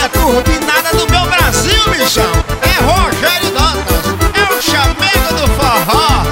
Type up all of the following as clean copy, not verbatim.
gatinha turbinada do meu Brasil, bichão. É Rogério Dantas, é o chamego do forró.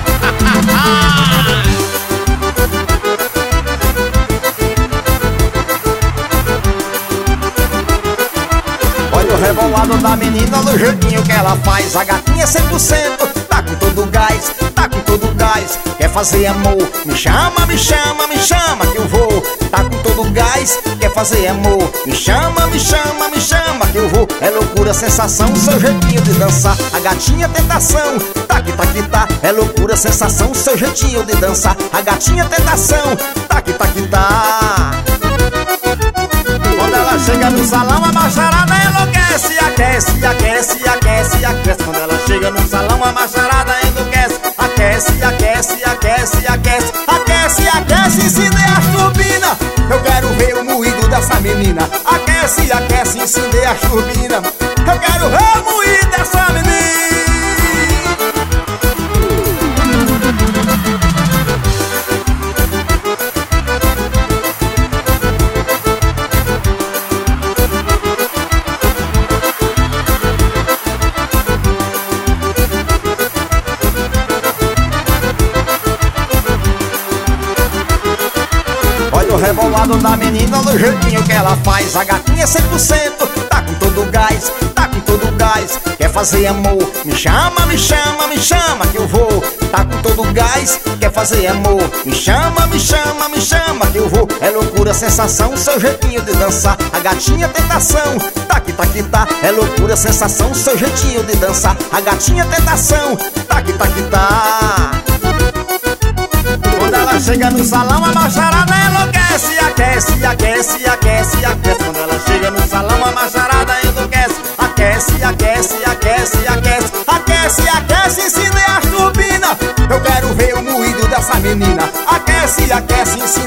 Olha o rebolado da menina do jeitinho que ela faz. A gatinha 100%, tá com todo gás, tá com todo gás. Quer fazer amor, me chama, me chama, me chama que eu vou. Tá com todo gás, quer fazer amor, me chama, me chama, me chama que eu vou. É loucura, sensação, seu jeitinho de dançar. A gatinha tentação, taque, taque, tá. É loucura, sensação, seu jeitinho de dançar. A gatinha tentação, taque, taque, tá. Quando ela chega no salão, a macharada enlouquece. Aquece, aquece, aquece, aquece. Quando ela chega no salão, a macharada enlouquece. Aquece, aquece, aquece, aquece. Aquece, aquece, incendei as turbinas. Eu quero ver o moído dessa menina. Aquece, aquece, incendei as turbinas. Eu quero ver o moído dessa menina. Olha o rebolado da menina do jeitinho que ela faz. A gatinha 100%, tá com todo gás, tá com todo gás. Quer fazer amor, me chama, me chama, me chama que eu vou. Tá com todo gás, quer fazer amor, me chama, me chama, me chama que eu vou. É loucura, sensação, seu jeitinho de dançar. A gatinha tentação, taque, taque, tá. É loucura, sensação, seu jeitinho de dançar. A gatinha tentação, taque, taque, tá. Quando ela chega no salão, a macharada enlouquece. Aquece, aquece, aquece, aquece. Quando ela chega no salão, a macharada enlouquece. Aquece, aquece, aquece, aquece. Aquece, aquece, incendei as turbinas. Eu quero ver o moído dessa menina. Aquece, aquece, incendei